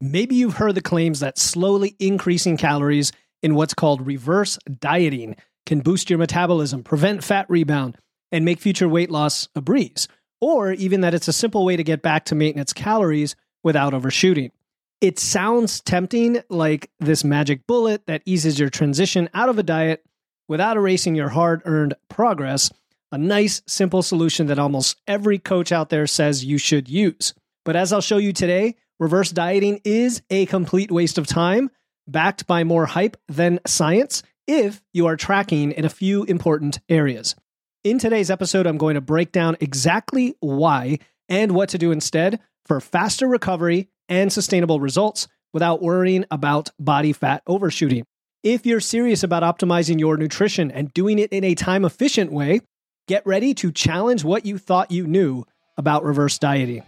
Maybe you've heard the claims that slowly increasing calories in what's called reverse dieting can boost your metabolism, prevent fat rebound, and make future weight loss a breeze. Or even that it's a simple way to get back to maintenance calories without overshooting. It sounds tempting, like this magic bullet that eases your transition out of a diet without erasing your hard-earned progress. A nice, simple solution that almost every coach out there says you should use. But as I'll show you today, reverse dieting is a complete waste of time, backed by more hype than science, if you are tracking in a few important areas. In today's episode, I'm going to break down exactly why and what to do instead for faster recovery and sustainable results without worrying about body fat overshooting. If you're serious about optimizing your nutrition and doing it in a time-efficient way, get ready to challenge what you thought you knew about reverse dieting.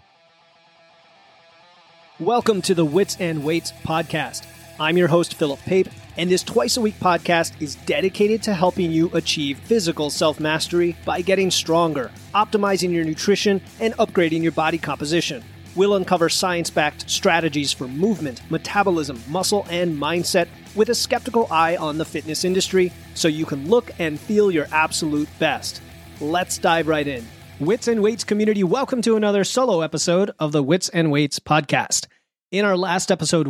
Welcome to the Wits and Weights podcast. I'm your host, Philip Pape, and this twice-a-week podcast is dedicated to helping you achieve physical self-mastery by getting stronger, optimizing your nutrition, and upgrading your body composition. We'll uncover science-backed strategies for movement, metabolism, muscle, and mindset with a skeptical eye on the fitness industry so you can look and feel your absolute best. Let's dive right in. Wits and Weights community, welcome to another solo episode of the Wits and Weights podcast. In our last episode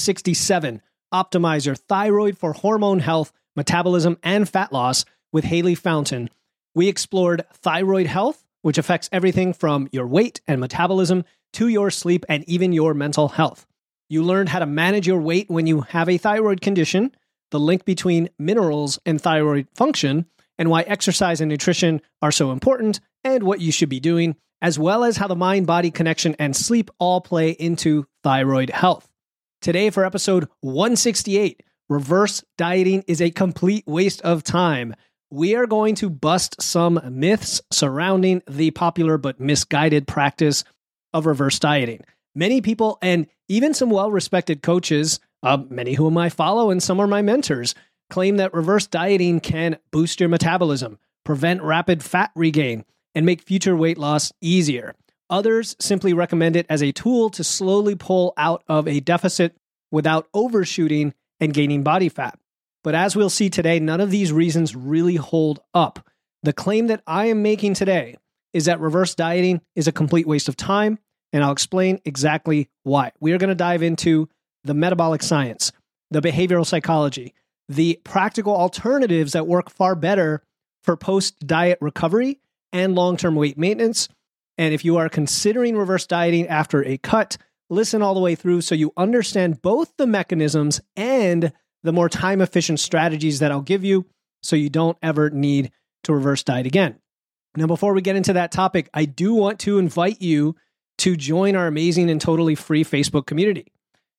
167, Optimize Your Thyroid for Hormone Health, Metabolism, and Fat Loss with Haley Fountain, we explored thyroid health, which affects everything from your weight and metabolism to your sleep and even your mental health. You learned how to manage your weight when you have a thyroid condition, the link between minerals and thyroid function, and why exercise and nutrition are so important and what you should be doing, as well as how the mind-body connection and sleep all play into thyroid health. Today for episode 168, reverse dieting is a complete waste of time. We are going to bust some myths surrounding the popular but misguided practice of reverse dieting. Many people and even some well-respected coaches, many whom I follow and some are my mentors, claim that reverse dieting can boost your metabolism, prevent rapid fat regain, and make future weight loss easier. Others simply recommend it as a tool to slowly pull out of a deficit without overshooting and gaining body fat. But as we'll see today, none of these reasons really hold up. The claim that I am making today is that reverse dieting is a complete waste of time, and I'll explain exactly why. We are going to dive into the metabolic science, the behavioral psychology, the practical alternatives that work far better for post-diet recovery and long-term weight maintenance. And if you are considering reverse dieting after a cut, listen all the way through so you understand both the mechanisms and the more time-efficient strategies that I'll give you so you don't ever need to reverse diet again. Now, before we get into that topic, I do want to invite you to join our amazing and totally free Facebook community.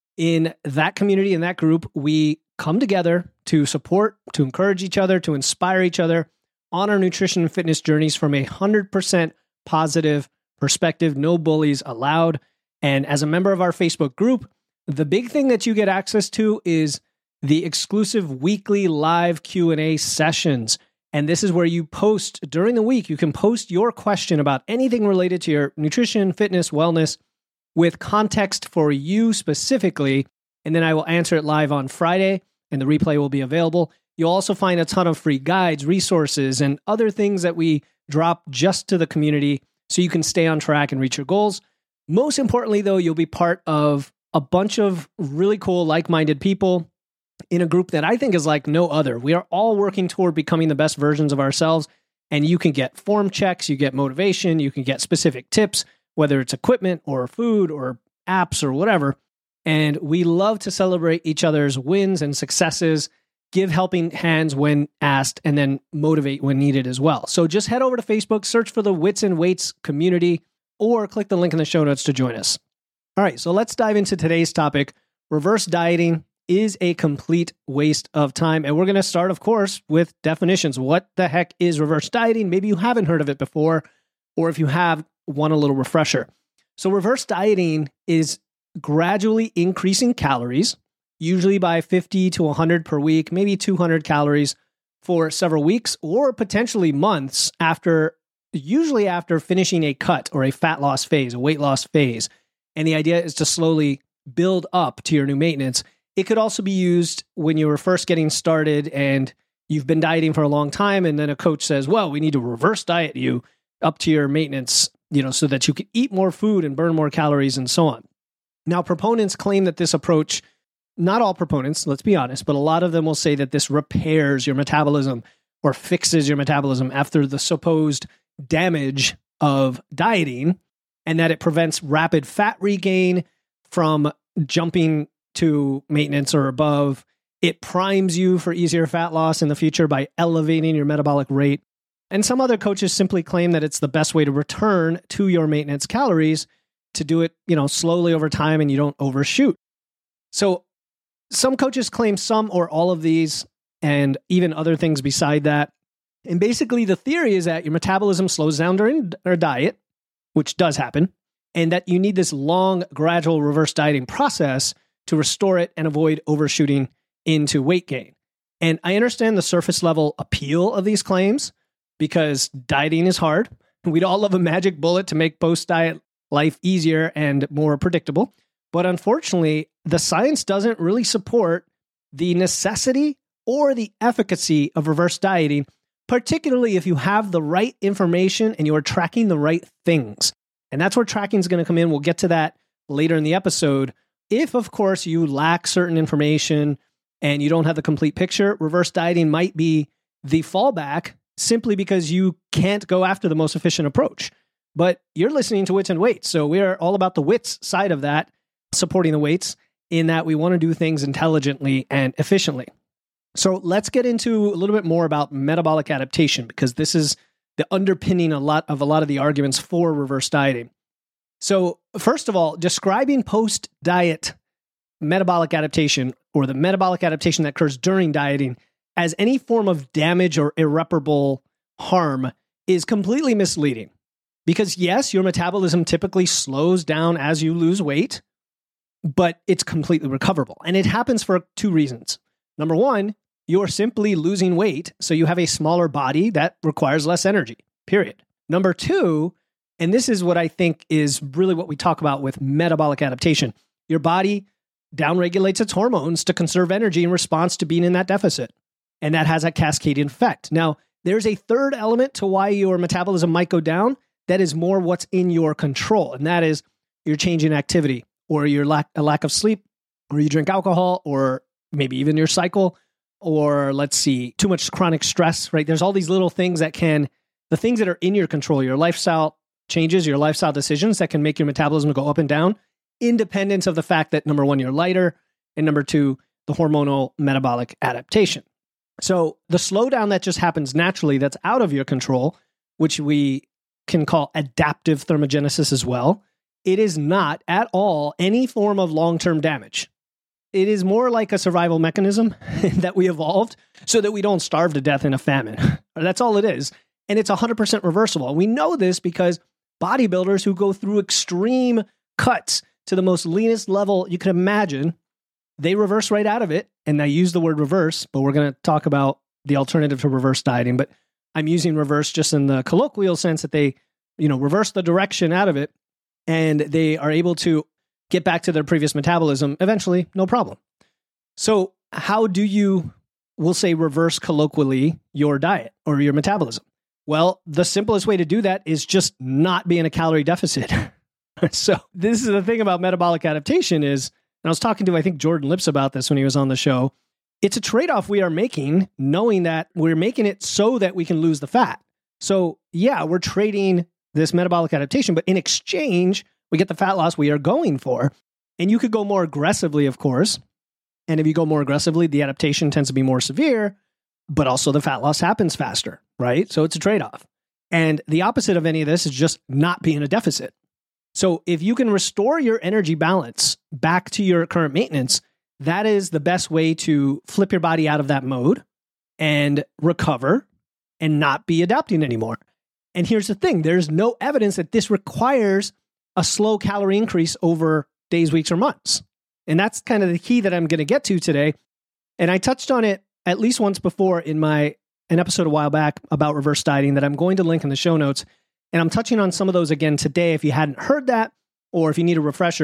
In that community, in that group, we come together to support, to encourage each other, to inspire each other on our nutrition and fitness journeys from 100% positive perspective, no bullies allowed. And as a member of our Facebook group, the big thing that you get access to is the exclusive weekly live Q&A sessions. And this is where you post during the week. You can post your question about anything related to your nutrition, fitness, wellness with context for you specifically. And then I will answer it live on Friday and the replay will be available. You'll also find a ton of free guides, resources, and other things that we drop just to the community so you can stay on track and reach your goals. Most importantly, though, you'll be part of a bunch of really cool, like-minded people in a group that I think is like no other. We are all working toward becoming the best versions of ourselves, and you can get form checks, you get motivation, you can get specific tips, whether it's equipment or food or apps or whatever. And we love to celebrate each other's wins and successes, give helping hands when asked, and then motivate when needed as well. So just head over to Facebook, search for the Wits and Weights community, or click the link in the show notes to join us. All right, so let's dive into today's topic. Reverse dieting is a complete waste of time. And we're going to start, of course, with definitions. What the heck is reverse dieting? Maybe you haven't heard of it before, or if you have, want a little refresher. So reverse dieting is gradually increasing calories, usually by 50 to 100 per week, maybe 200 calories for several weeks or potentially months usually after finishing a cut or a fat loss phase, a weight loss phase. And the idea is to slowly build up to your new maintenance. It could also be used when you were first getting started and you've been dieting for a long time, and then a coach says, well, we need to reverse diet you up to your maintenance, so that you can eat more food and burn more calories and so on. Now, proponents claim that this approach, not all proponents, let's be honest, but a lot of them will say that this repairs your metabolism or fixes your metabolism after the supposed damage of dieting, and that it prevents rapid fat regain from jumping to maintenance or above. It primes you for easier fat loss in the future by elevating your metabolic rate. And some other coaches simply claim that it's the best way to return to your maintenance calories, to do it, slowly over time and you don't overshoot. So some coaches claim some or all of these and even other things beside that. And basically the theory is that your metabolism slows down during a diet, which does happen, and that you need this long, gradual reverse dieting process to restore it and avoid overshooting into weight gain. And I understand the surface level appeal of these claims because dieting is hard. We'd all love a magic bullet to make post-diet life easier and more predictable. But unfortunately, the science doesn't really support the necessity or the efficacy of reverse dieting, particularly if you have the right information and you are tracking the right things. And that's where tracking is going to come in. We'll get to that later in the episode. If, of course, you lack certain information and you don't have the complete picture, reverse dieting might be the fallback simply because you can't go after the most efficient approach. But you're listening to Wits and Weights, so we're all about the wits side of that, supporting the weights in that we want to do things intelligently and efficiently. So let's get into a little bit more about metabolic adaptation, because this is the underpinning a lot of the arguments for reverse dieting. So first of all, describing post-diet metabolic adaptation, or the metabolic adaptation that occurs during dieting, as any form of damage or irreparable harm is completely misleading. Because yes, your metabolism typically slows down as you lose weight, but it's completely recoverable. And it happens for two reasons. Number one, you're simply losing weight, so you have a smaller body that requires less energy, period. Number two, and this is what I think is really what we talk about with metabolic adaptation, your body downregulates its hormones to conserve energy in response to being in that deficit. And that has a cascading effect. Now, there's a third element to why your metabolism might go down that is more what's in your control, and that is your change in activity, or your lack of sleep, or you drink alcohol, or maybe even your cycle, or too much chronic stress, right? There's all these little things the things that are in your control, your lifestyle changes, your lifestyle decisions that can make your metabolism go up and down, independent of the fact that number one, you're lighter, and number two, the hormonal metabolic adaptation. So the slowdown that just happens naturally that's out of your control, which we can call adaptive thermogenesis as well, it is not at all any form of long-term damage. It is more like a survival mechanism that we evolved so that we don't starve to death in a famine. That's all it is. And it's 100% reversible. We know this because bodybuilders who go through extreme cuts to the most leanest level you can imagine, they reverse right out of it. And I use the word reverse, but we're going to talk about the alternative to reverse dieting. But I'm using reverse just in the colloquial sense that they, reverse the direction out of it, and they are able to get back to their previous metabolism eventually, no problem. So how do you, we'll say, reverse colloquially your diet or your metabolism? Well, the simplest way to do that is just not be in a calorie deficit. So this is the thing about metabolic adaptation is, and I was talking to, I think, Jordan Lips about this when he was on the show, it's a trade-off we are making, knowing that we're making it so that we can lose the fat. So yeah, we're trading this metabolic adaptation, but in exchange, we get the fat loss we are going for. And you could go more aggressively, of course. And if you go more aggressively, the adaptation tends to be more severe, but also the fat loss happens faster, right? So it's a trade-off. And the opposite of any of this is just not be in a deficit. So if you can restore your energy balance back to your current maintenance, that is the best way to flip your body out of that mode and recover and not be adapting anymore. And here's the thing, there's no evidence that this requires a slow calorie increase over days, weeks, or months. And that's kind of the key that I'm going to get to today. And I touched on it at least once before in an episode a while back about reverse dieting that I'm going to link in the show notes. And I'm touching on some of those again today if you hadn't heard that, or if you need a refresher.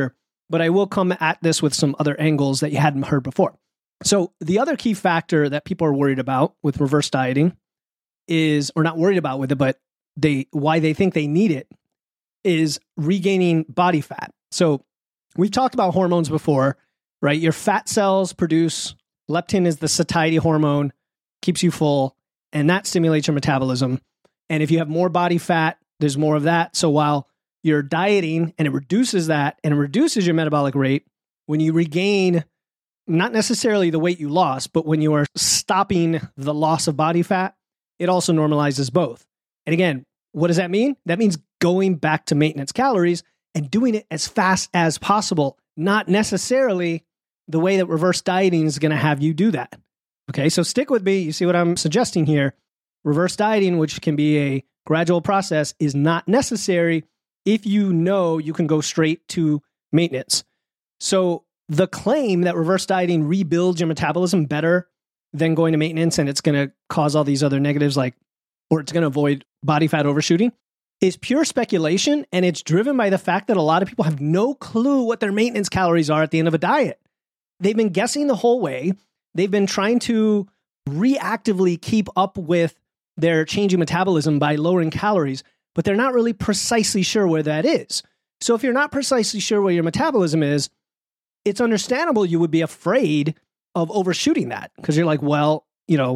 but I will come at this with some other angles that you hadn't heard before. So the other key factor that people are worried about with reverse dieting is, or not worried about with it, but why they think they need it, is regaining body fat. So we've talked about hormones before, right? Your fat cells produce leptin, is the satiety hormone, keeps you full, and that stimulates your metabolism. And if you have more body fat, there's more of that. So while you're dieting and it reduces that and it reduces your metabolic rate, when you regain not necessarily the weight you lost, but when you are stopping the loss of body fat, it also normalizes both. And again, what does that mean? That means going back to maintenance calories and doing it as fast as possible, not necessarily the way that reverse dieting is going to have you do that. Okay, so stick with me. You see what I'm suggesting here? Reverse dieting, which can be a gradual process, is not necessary if you know you can go straight to maintenance. So the claim that reverse dieting rebuilds your metabolism better than going to maintenance and it's going to cause all these other negatives, or it's going to avoid body fat overshooting, is pure speculation. And it's driven by the fact that a lot of people have no clue what their maintenance calories are at the end of a diet. They've been guessing the whole way. They've been trying to reactively keep up with their changing metabolism by lowering calories, but they're not really precisely sure where that is. So if you're not precisely sure where your metabolism is, it's understandable you would be afraid of overshooting that, because you're like, well,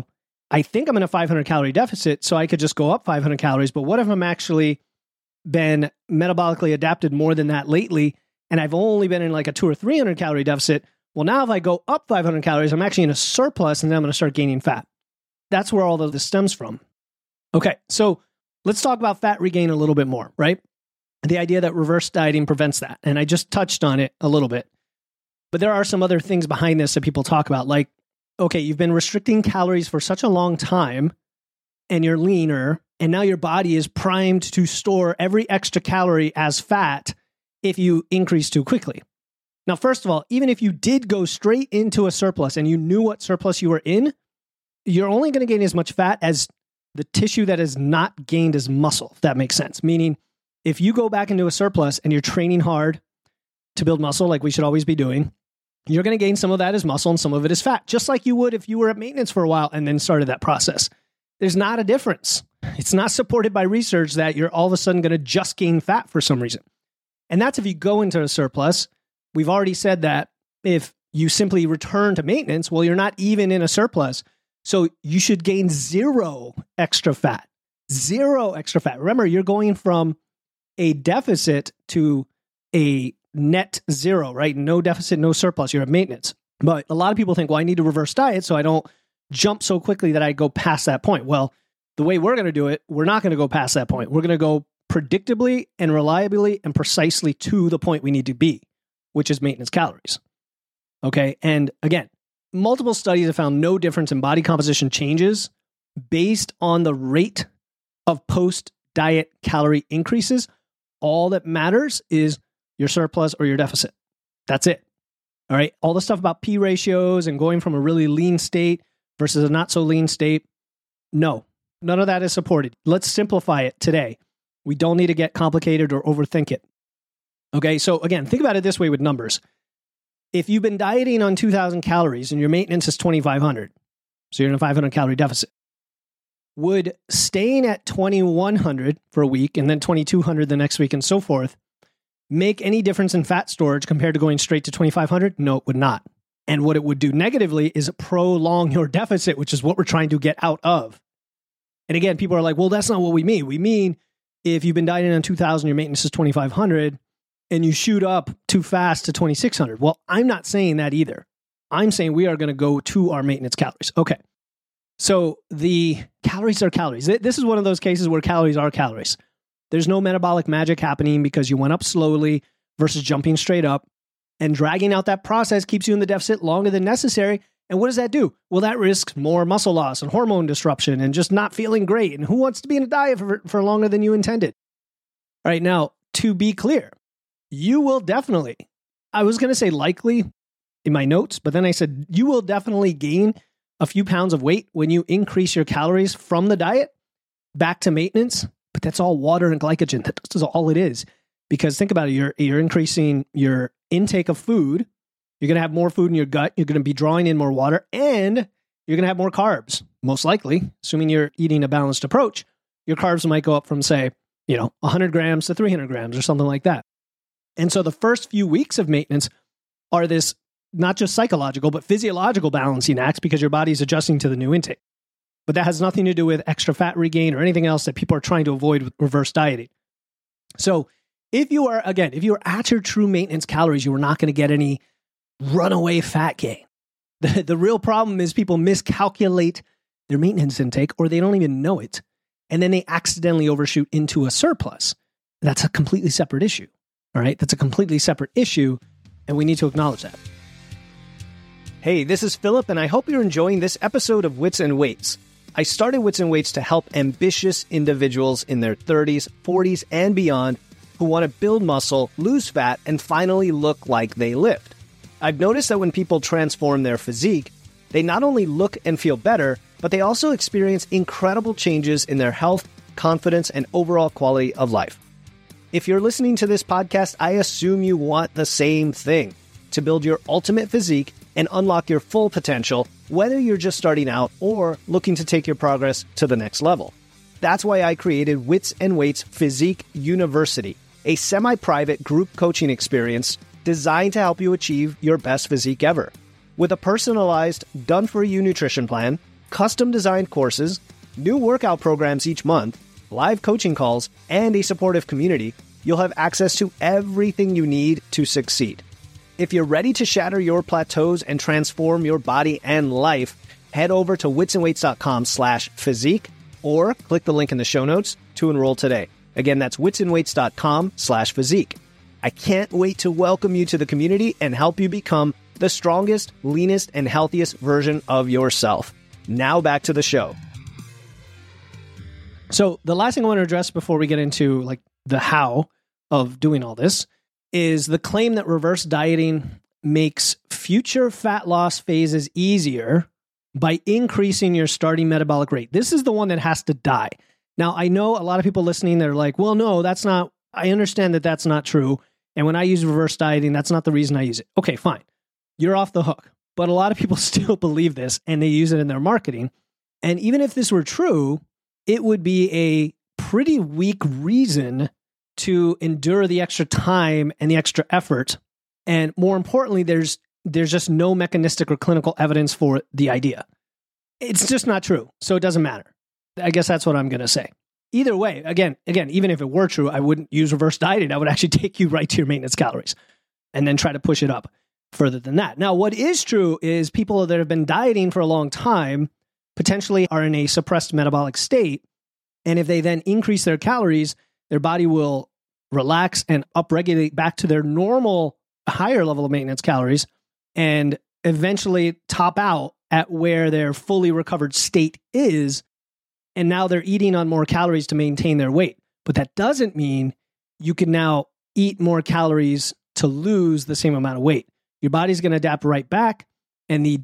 I think I'm in a 500 calorie deficit, so I could just go up 500 calories, but what if I'm actually been metabolically adapted more than that lately, and I've only been in like a 200 or 300 calorie deficit? Well, now if I go up 500 calories, I'm actually in a surplus, and then I'm going to start gaining fat. That's where all of this stems from. Okay, so let's talk about fat regain a little bit more, right? The idea that reverse dieting prevents that. And I just touched on it a little bit. But there are some other things behind this that people talk about. Like, okay, you've been restricting calories for such a long time, and you're leaner, and now your body is primed to store every extra calorie as fat if you increase too quickly. Now, first of all, even if you did go straight into a surplus and you knew what surplus you were in, you're only going to gain as much fat as the tissue that is not gained as muscle, if that makes sense. Meaning, if you go back into a surplus and you're training hard to build muscle, like we should always be doing, you're going to gain some of that as muscle and some of it as fat, just like you would if you were at maintenance for a while and then started that process. There's not a difference. It's not supported by research that you're all of a sudden going to just gain fat for some reason. And that's if you go into a surplus. We've already said that if you simply return to maintenance, well, you're not even in a surplus. So you should gain zero extra fat. Zero extra fat. Remember, you're going from a deficit to a net zero, right? No deficit, no surplus. You're at maintenance. But a lot of people think, well, I need to reverse diet so I don't jump so quickly that I go past that point. Well, the way we're going to do it, we're not going to go past that point. We're going to go predictably and reliably and precisely to the point we need to be, which is maintenance calories. Okay. And again, multiple studies have found no difference in body composition changes based on the rate of post-diet calorie increases. All that matters is your surplus or your deficit. That's it. All right. All the stuff about P ratios and going from a really lean state versus a not so lean state. No, none of that is supported. Let's simplify it today. We don't need to get complicated or overthink it. Okay. So again, think about it this way with numbers. If you've been dieting on 2,000 calories and your maintenance is 2,500, so you're in a 500 calorie deficit, would staying at 2,100 for a week and then 2,200 the next week and so forth make any difference in fat storage compared to going straight to 2,500? No, it would not. And what it would do negatively is prolong your deficit, which is what we're trying to get out of. And again, people are like, well, that's not what we mean. We mean if you've been dieting on 2,000, your maintenance is 2,500, and you shoot up too fast to 2,600. Well, I'm not saying that either. I'm saying we are going to go to our maintenance calories. Okay. So the calories are calories. This is one of those cases where calories are calories. There's no metabolic magic happening because you went up slowly versus jumping straight up. And dragging out that process keeps you in the deficit longer than necessary. And what does that do? Well, that risks more muscle loss and hormone disruption and just not feeling great. And who wants to be in a diet for longer than you intended? All right. Now, to be clear, you will definitely, I was going to say likely in my notes, but then I said you will definitely gain a few pounds of weight when you increase your calories from the diet back to maintenance. But that's all water and glycogen. That's all it is. Because think about it, you're increasing your intake of food. You're going to have more food in your gut. You're going to be drawing in more water, and you're going to have more carbs, most likely, assuming you're eating a balanced approach. Your carbs might go up from, say, 100 grams to 300 grams or something like that. And so the first few weeks of maintenance are this not just psychological, but physiological balancing acts because your body's adjusting to the new intake. But that has nothing to do with extra fat regain or anything else that people are trying to avoid with reverse dieting. So if you are at your true maintenance calories, you are not going to get any runaway fat gain. The real problem is people miscalculate their maintenance intake, or they don't even know it. And then they accidentally overshoot into a surplus. That's a completely separate issue. All right. That's a completely separate issue. And we need to acknowledge that. Hey, this is Philip, and I hope you're enjoying this episode of Wits and Weights. I started Wits and Weights to help ambitious individuals in their 30s, 40s, and beyond who want to build muscle, lose fat, and finally look like they lift. I've noticed that when people transform their physique, they not only look and feel better, but they also experience incredible changes in their health, confidence, and overall quality of life. If you're listening to this podcast, I assume you want the same thing, to build your ultimate physique and unlock your full potential, whether you're just starting out or looking to take your progress to the next level. That's why I created Wits and Weights Physique University, a semi-private group coaching experience designed to help you achieve your best physique ever. With a personalized, done-for-you nutrition plan, custom-designed courses, new workout programs each month, live coaching calls, and a supportive community, you'll have access to everything you need to succeed. If you're ready to shatter your plateaus and transform your body and life, head over to witsandweights.com/physique or click the link in the show notes to enroll today. Again, that's witsandweights.com/physique. I can't wait to welcome you to the community and help you become the strongest, leanest, and healthiest version of yourself. Now back to the show. So the last thing I want to address before we get into the how of doing all this is the claim that reverse dieting makes future fat loss phases easier by increasing your starting metabolic rate. This is the one that has to die. Now, I know a lot of people listening, they're like, well, no, I understand that that's not true. And when I use reverse dieting, that's not the reason I use it. Okay, fine. You're off the hook. But a lot of people still believe this and they use it in their marketing. And even if this were true, it would be a pretty weak reason to endure the extra time and the extra effort. And more importantly, there's just no mechanistic or clinical evidence for the idea. It's just not true. So it doesn't matter. I guess that's what I'm going to say. Either way, again, even if it were true, I wouldn't use reverse dieting. I would actually take you right to your maintenance calories and then try to push it up further than that. Now, what is true is people that have been dieting for a long time potentially are in a suppressed metabolic state. And if they then increase their calories, their body will relax and upregulate back to their normal higher level of maintenance calories and eventually top out at where their fully recovered state is. And now they're eating on more calories to maintain their weight. But that doesn't mean you can now eat more calories to lose the same amount of weight. Your body's going to adapt right back, and the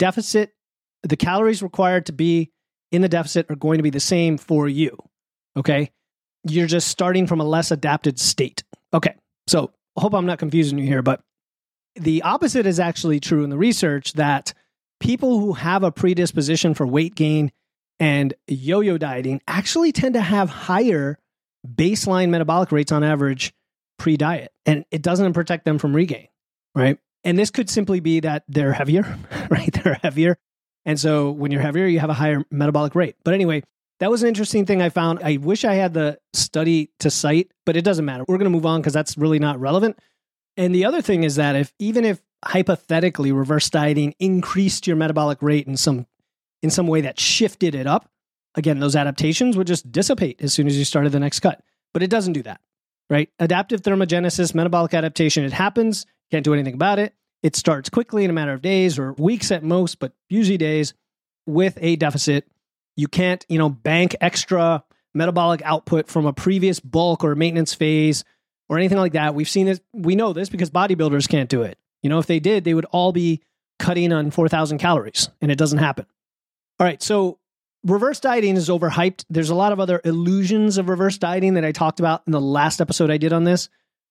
calories required to be in the deficit are going to be the same for you. Okay? You're just starting from a less adapted state. Okay, so I hope I'm not confusing you here, but the opposite is actually true in the research, that people who have a predisposition for weight gain and yo-yo dieting actually tend to have higher baseline metabolic rates on average pre-diet, and it doesn't protect them from regain, right? And this could simply be that they're heavier, right? They're heavier. And so when you're heavier, you have a higher metabolic rate. But anyway, that was an interesting thing I found. I wish I had the study to cite, but it doesn't matter. We're going to move on because that's really not relevant. And the other thing is that even if hypothetically reverse dieting increased your metabolic rate in some way that shifted it up, again, those adaptations would just dissipate as soon as you started the next cut. But it doesn't do that, right? Adaptive thermogenesis, metabolic adaptation, it happens. Can't do anything about it. It starts quickly in a matter of days or weeks at most, but usually days with a deficit. You can't, bank extra metabolic output from a previous bulk or maintenance phase or anything like that. We've seen this. We know this because bodybuilders can't do it. If they did, they would all be cutting on 4,000 calories, and it doesn't happen. All right, so reverse dieting is overhyped. There's a lot of other illusions of reverse dieting that I talked about in the last episode I did on this.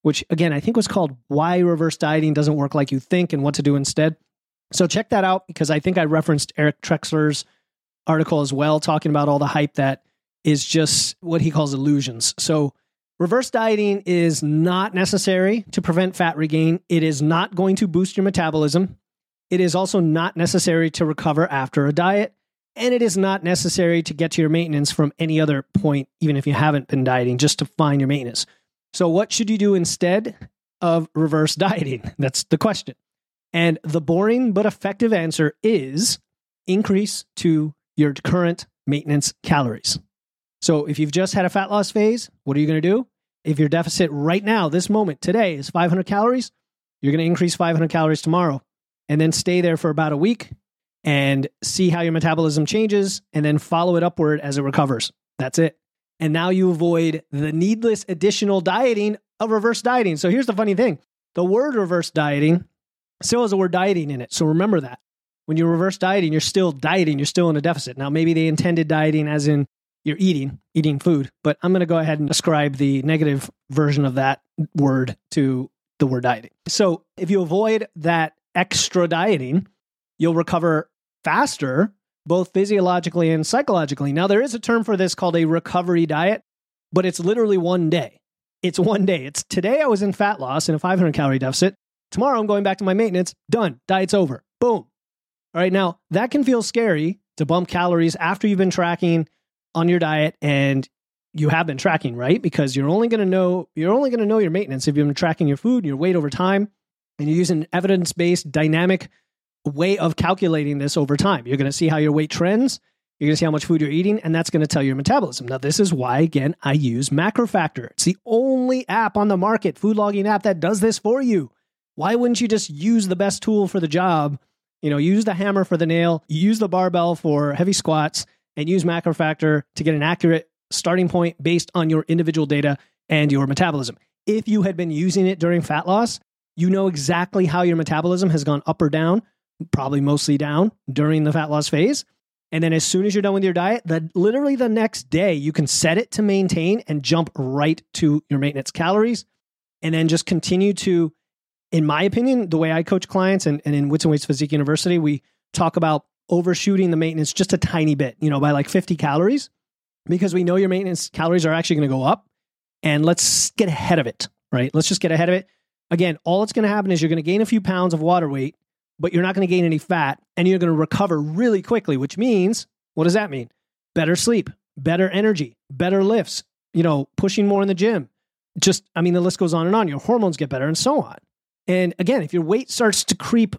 which again, I think was called Why Reverse Dieting Doesn't Work Like You Think and What to Do Instead. So check that out, because I think I referenced Eric Trexler's article as well, talking about all the hype that is just what he calls illusions. So reverse dieting is not necessary to prevent fat regain. It is not going to boost your metabolism. It is also not necessary to recover after a diet. And it is not necessary to get to your maintenance from any other point, even if you haven't been dieting, just to find your maintenance. So what should you do instead of reverse dieting? That's the question. And the boring but effective answer is increase to your current maintenance calories. So if you've just had a fat loss phase, what are you going to do? If your deficit right now, this moment, today is 500 calories, you're going to increase 500 calories tomorrow and then stay there for about a week and see how your metabolism changes and then follow it upward as it recovers. That's it. And now you avoid the needless additional dieting of reverse dieting. So here's the funny thing. The word reverse dieting still has the word dieting in it. So remember that. When you're reverse dieting, you're still dieting. You're still in a deficit. Now, maybe they intended dieting as in you're eating food, but I'm going to go ahead and ascribe the negative version of that word to the word dieting. So if you avoid that extra dieting, you'll recover faster, both physiologically and psychologically. Now, there is a term for this called a recovery diet, but it's literally one day. It's one day. It's today I was in fat loss in a 500 calorie deficit. Tomorrow I'm going back to my maintenance. Done. Diet's over. Boom. All right. Now, that can feel scary to bump calories after you've been tracking on your diet, and you have been tracking, right? Because you're only going to know your maintenance if you've been tracking your food and your weight over time, and you're using an evidence-based dynamic way of calculating this over time. You're going to see how your weight trends. You're going to see how much food you're eating, and that's going to tell your metabolism. Now, this is why, again, I use MacroFactor. It's the only app on the market, food logging app, that does this for you. Why wouldn't you just use the best tool for the job? Use the hammer for the nail, use the barbell for heavy squats, and use MacroFactor to get an accurate starting point based on your individual data and your metabolism. If you had been using it during fat loss, you know exactly how your metabolism has gone up or down, probably mostly down during the fat loss phase. And then as soon as you're done with your diet, literally the next day, you can set it to maintain and jump right to your maintenance calories. And then just continue to, in my opinion, the way I coach clients and in Wits and Weights Physique University, we talk about overshooting the maintenance just a tiny bit, by like 50 calories, because we know your maintenance calories are actually going to go up. And let's get ahead of it, right? Let's just get ahead of it. Again, all that's going to happen is you're going to gain a few pounds of water weight, but you're not going to gain any fat, and you're going to recover really quickly, which means, what does that mean? Better sleep, better energy, better lifts, pushing more in the gym. The list goes on and on. Your hormones get better and so on. And again, if your weight starts to creep,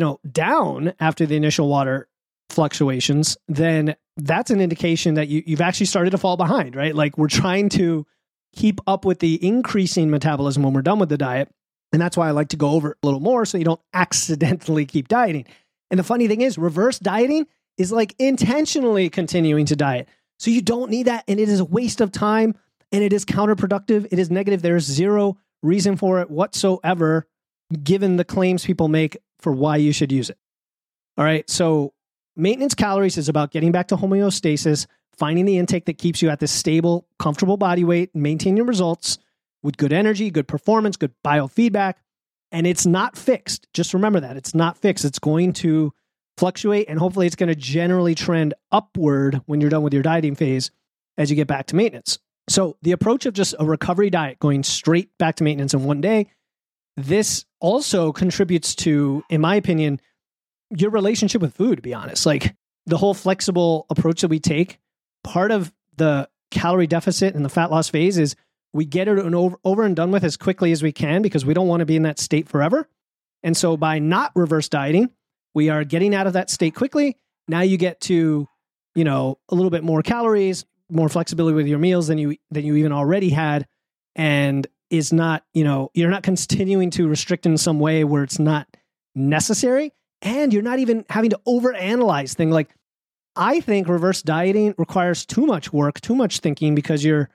down after the initial water fluctuations, then that's an indication that you've actually started to fall behind, right? Like, we're trying to keep up with the increasing metabolism when we're done with the diet. And that's why I like to go over it a little more so you don't accidentally keep dieting. And the funny thing is, reverse dieting is like intentionally continuing to diet. So you don't need that. And it is a waste of time, and it is counterproductive. It is negative. There's zero reason for it whatsoever, given the claims people make for why you should use it. All right. So maintenance calories is about getting back to homeostasis, finding the intake that keeps you at this stable, comfortable body weight, maintain your results with good energy, good performance, good biofeedback. And it's not fixed. Just remember that. It's not fixed. It's going to fluctuate, and hopefully it's going to generally trend upward when you're done with your dieting phase as you get back to maintenance. So the approach of just a recovery diet, going straight back to maintenance in one day, this also contributes to, in my opinion, your relationship with food, to be honest. Like, the whole flexible approach that we take, part of the calorie deficit and the fat loss phase is we get it over and done with as quickly as we can, because we don't want to be in that state forever. And so by not reverse dieting, we are getting out of that state quickly. Now you get to, a little bit more calories, more flexibility with your meals than you even already had. And is not, you're not continuing to restrict in some way where it's not necessary. And you're not even having to overanalyze things. Like, I think reverse dieting requires too much work, too much thinking, because you're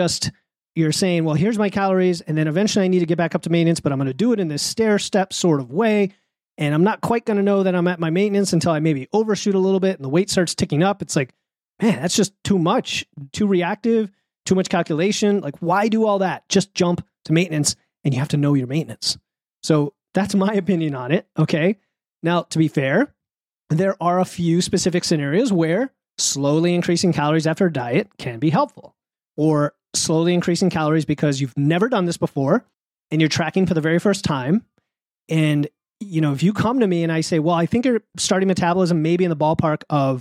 saying, well, here's my calories, and then eventually I need to get back up to maintenance, but I'm going to do it in this stair step sort of way. And I'm not quite going to know that I'm at my maintenance until I maybe overshoot a little bit and the weight starts ticking up. It's like, man, that's just too much, too reactive, too much calculation. Like, why do all that? Just jump to maintenance and you have to know your maintenance. So that's my opinion on it. Okay. Now, to be fair, there are a few specific scenarios where slowly increasing calories after a diet can be helpful, or slowly increasing calories because you've never done this before and you're tracking for the very first time. And, if you come to me and I say, well, I think your starting metabolism may be in the ballpark of,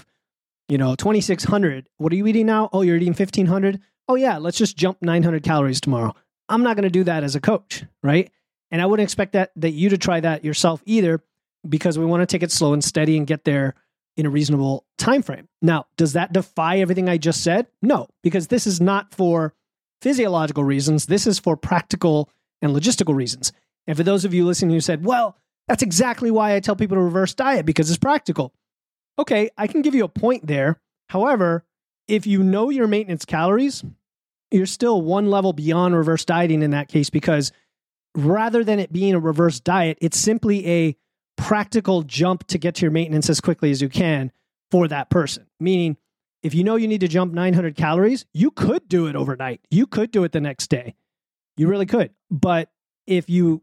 2,600. What are you eating now? Oh, you're eating 1,500. Oh yeah, let's just jump 900 calories tomorrow. I'm not going to do that as a coach, right? And I wouldn't expect that you to try that yourself either, because we want to take it slow and steady and get there in a reasonable time frame. Now, does that defy everything I just said? No, because this is not for physiological reasons. This is for practical and logistical reasons. And for those of you listening who said, well, that's exactly why I tell people to reverse diet, because it's practical. Okay, I can give you a point there. However, if you know your maintenance calories, you're still one level beyond reverse dieting in that case, because rather than it being a reverse diet, it's simply a practical jump to get to your maintenance as quickly as you can for that person. Meaning, if you know you need to jump 900 calories, you could do it overnight. You could do it the next day. You really could. But if you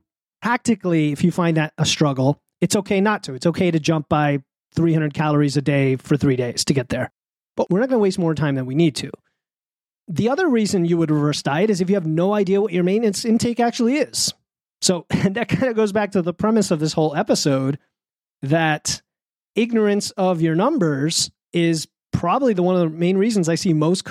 find that a struggle, it's okay not to. It's okay to jump by 300 calories a day for 3 days to get there. But we're not going to waste more time than we need to. The other reason you would reverse diet is if you have no idea what your maintenance intake actually is. So and that kind of goes back to the premise of this whole episode, that ignorance of your numbers is probably one of the main reasons I see most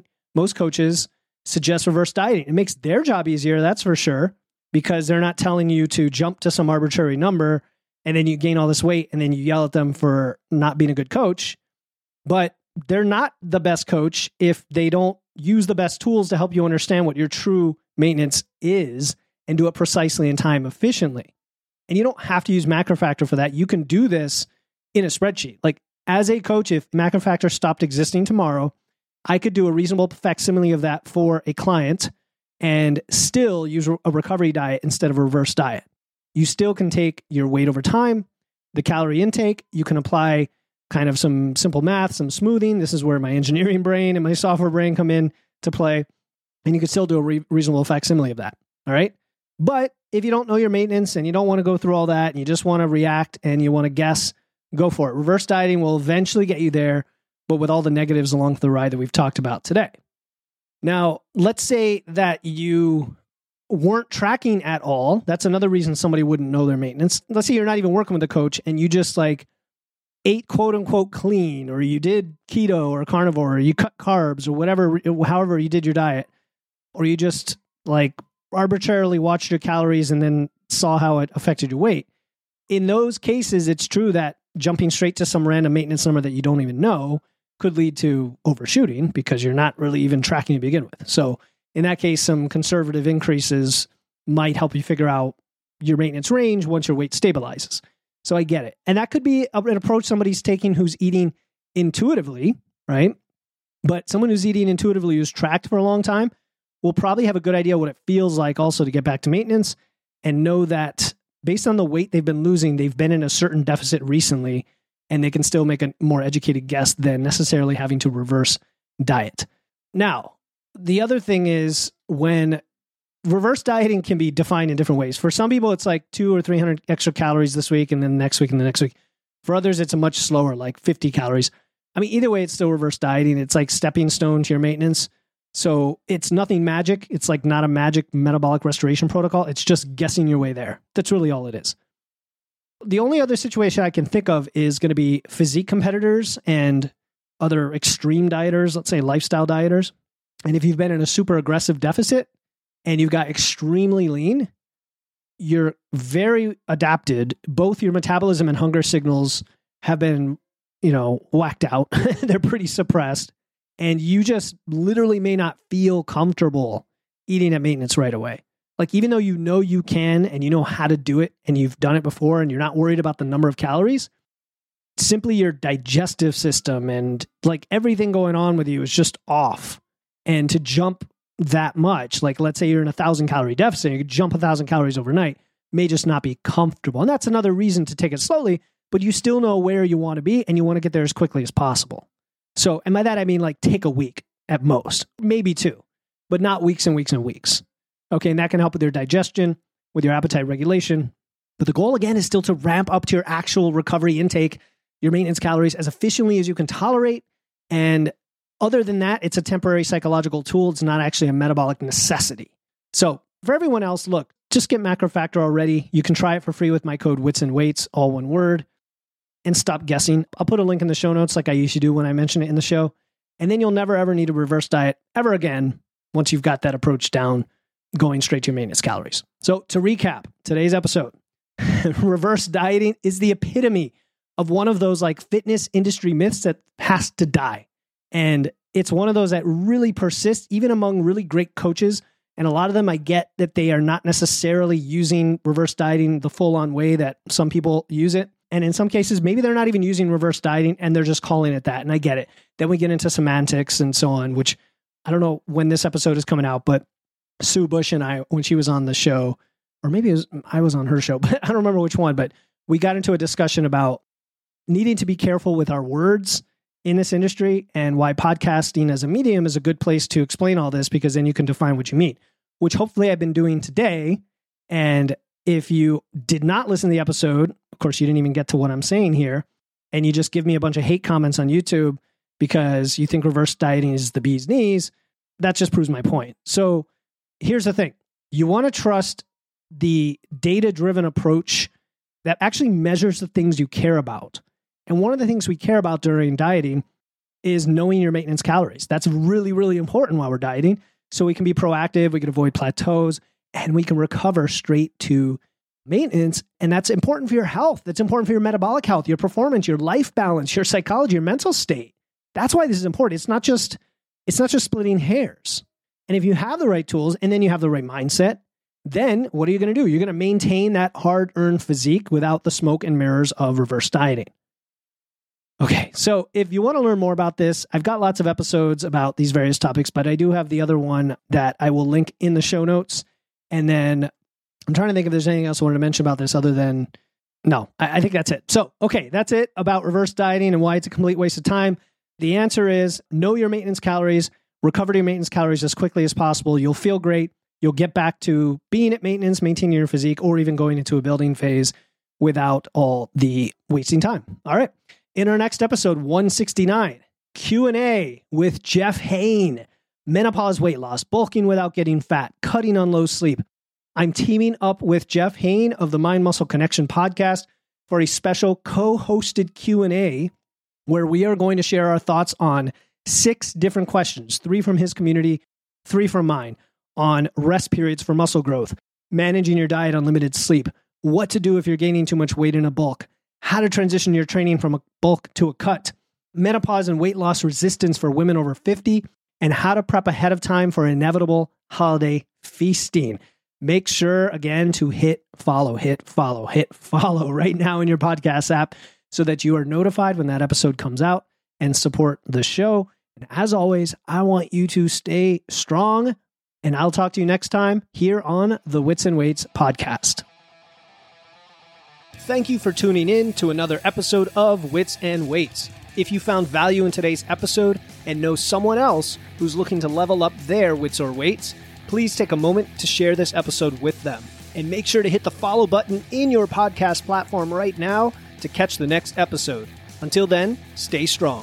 coaches suggest reverse dieting. It makes their job easier, that's for sure, because they're not telling you to jump to some arbitrary number and then you gain all this weight and then you yell at them for not being a good coach. But they're not the best coach if they don't use the best tools to help you understand what your true maintenance is and do it precisely in time efficiently. And you don't have to use MacroFactor for that. You can do this in a spreadsheet. Like, as a coach, if MacroFactor stopped existing tomorrow, I could do a reasonable facsimile of that for a client and still use a recovery diet instead of a reverse diet. You still can take your weight over time, the calorie intake. You can apply kind of some simple math, some smoothing. This is where my engineering brain and my software brain come in to play. And you can still do a reasonable facsimile of that. All right. But if you don't know your maintenance and you don't want to go through all that and you just want to react and you want to guess, go for it. Reverse dieting will eventually get you there, but with all the negatives along the ride that we've talked about today. Now, let's say that you weren't tracking at all. That's another reason somebody wouldn't know their maintenance. Let's say you're not even working with a coach and you just ate quote unquote clean, or you did keto or carnivore, or you cut carbs or whatever, however you did your diet, or you just arbitrarily watched your calories and then saw how it affected your weight. In those cases, it's true that jumping straight to some random maintenance number that you don't even know could lead to overshooting because you're not really even tracking to begin with. So in that case, some conservative increases might help you figure out your maintenance range once your weight stabilizes. So I get it. And that could be an approach somebody's taking who's eating intuitively, right? But someone who's eating intuitively, who's tracked for a long time, will probably have a good idea what it feels like also to get back to maintenance and know that based on the weight they've been losing, they've been in a certain deficit recently, and they can still make a more educated guess than necessarily having to reverse diet. Now, the other thing is when reverse dieting can be defined in different ways. For some people, it's 200 or 300 extra calories this week and then next week and the next week. For others, it's a much slower, 50 calories. I mean, either way, it's still reverse dieting. It's like stepping stone to your maintenance. So it's nothing magic. It's not a magic metabolic restoration protocol. It's just guessing your way there. That's really all it is. The only other situation I can think of is going to be physique competitors and other extreme dieters, let's say lifestyle dieters. And if you've been in a super aggressive deficit and you've got extremely lean, you're very adapted. Both your metabolism and hunger signals have been, whacked out. They're pretty suppressed. And you just literally may not feel comfortable eating at maintenance right away. Even though you know you can and you know how to do it and you've done it before and you're not worried about the number of calories, simply your digestive system and everything going on with you is just off. And to jump that much, let's say you're in a 1,000 calorie deficit, you could jump 1,000 calories overnight, may just not be comfortable. And that's another reason to take it slowly, but you still know where you want to be and you want to get there as quickly as possible. So, and by that, I mean take a week at most, maybe 2, but not weeks and weeks and weeks. Okay, and that can help with your digestion, with your appetite regulation. But the goal, again, is still to ramp up to your actual recovery intake, your maintenance calories as efficiently as you can tolerate. And other than that, it's a temporary psychological tool. It's not actually a metabolic necessity. So for everyone else, look, just get MacroFactor already. You can try it for free with my code WITSandWeights, all one word, and stop guessing. I'll put a link in the show notes like I usually do when I mention it in the show. And then you'll never, ever need a reverse diet ever again once you've got that approach down, going straight to your maintenance calories. So to recap today's episode, reverse dieting is the epitome of one of those like fitness industry myths that has to die. And it's one of those that really persists even among really great coaches. And a lot of them, I get that they are not necessarily using reverse dieting the full-on way that some people use it. And in some cases, maybe they're not even using reverse dieting and they're just calling it that. And I get it. Then we get into semantics and so on, which I don't know when this episode is coming out, but Sue Bush and I, when she was on the show, or maybe I was on her show, but I don't remember which one, but we got into a discussion about needing to be careful with our words in this industry and why podcasting as a medium is a good place to explain all this, because then you can define what you mean, which hopefully I've been doing today. And if you did not listen to the episode, of course, you didn't even get to what I'm saying here, and you just give me a bunch of hate comments on YouTube because you think reverse dieting is the bee's knees, that just proves my point. So here's the thing. You want to trust the data-driven approach that actually measures the things you care about. And one of the things we care about during dieting is knowing your maintenance calories. That's really, really important while we're dieting. So we can be proactive, we can avoid plateaus, and we can recover straight to maintenance. And that's important for your health. That's important for your metabolic health, your performance, your life balance, your psychology, your mental state. That's why this is important. It's not just splitting hairs. And if you have the right tools and then you have the right mindset, then what are you going to do? You're going to maintain that hard-earned physique without the smoke and mirrors of reverse dieting. Okay, so if you want to learn more about this, I've got lots of episodes about these various topics, but I do have the other one that I will link in the show notes. And then I'm trying to think if there's anything else I wanted to mention about this other than, no, I think that's it. So, okay, that's it about reverse dieting and why it's a complete waste of time. The answer is know your maintenance calories, recover to your maintenance calories as quickly as possible. You'll feel great. You'll get back to being at maintenance, maintaining your physique, or even going into a building phase without all the wasting time. All right. In our next episode, 169, Q&A with Jeff Hain, menopause weight loss, bulking without getting fat, cutting on low sleep. I'm teaming up with Jeff Hain of the Mind Muscle Connection podcast for a special co-hosted Q&A where we are going to share our thoughts on 6 different questions, 3 from his community, 3 from mine, on rest periods for muscle growth, managing your diet on limited sleep, what to do if you're gaining too much weight in a bulk, how to transition your training from a bulk to a cut, menopause and weight loss resistance for women over 50, and how to prep ahead of time for inevitable holiday feasting. Make sure, again, to hit follow right now in your podcast app so that you are notified when that episode comes out and support the show. And as always, I want you to stay strong, and I'll talk to you next time here on the Wits and Weights podcast. Thank you for tuning in to another episode of Wits and Weights. If you found value in today's episode and know someone else who's looking to level up their wits or weights, please take a moment to share this episode with them. And make sure to hit the follow button in your podcast platform right now to catch the next episode. Until then, stay strong.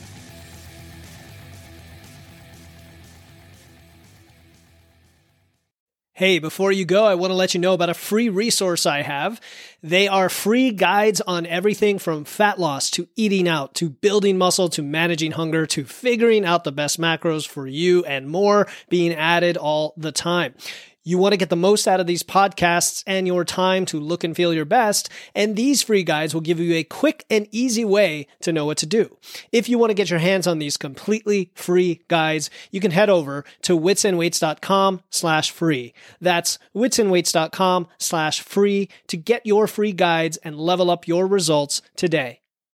Hey, before you go, I want to let you know about a free resource I have. They are free guides on everything from fat loss to eating out to building muscle to managing hunger to figuring out the best macros for you and more being added all the time. You want to get the most out of these podcasts and your time to look and feel your best, and these free guides will give you a quick and easy way to know what to do. If you want to get your hands on these completely free guides, you can head over to witsandweights.com/free. That's witsandweights.com/free to get your free guides and level up your results today.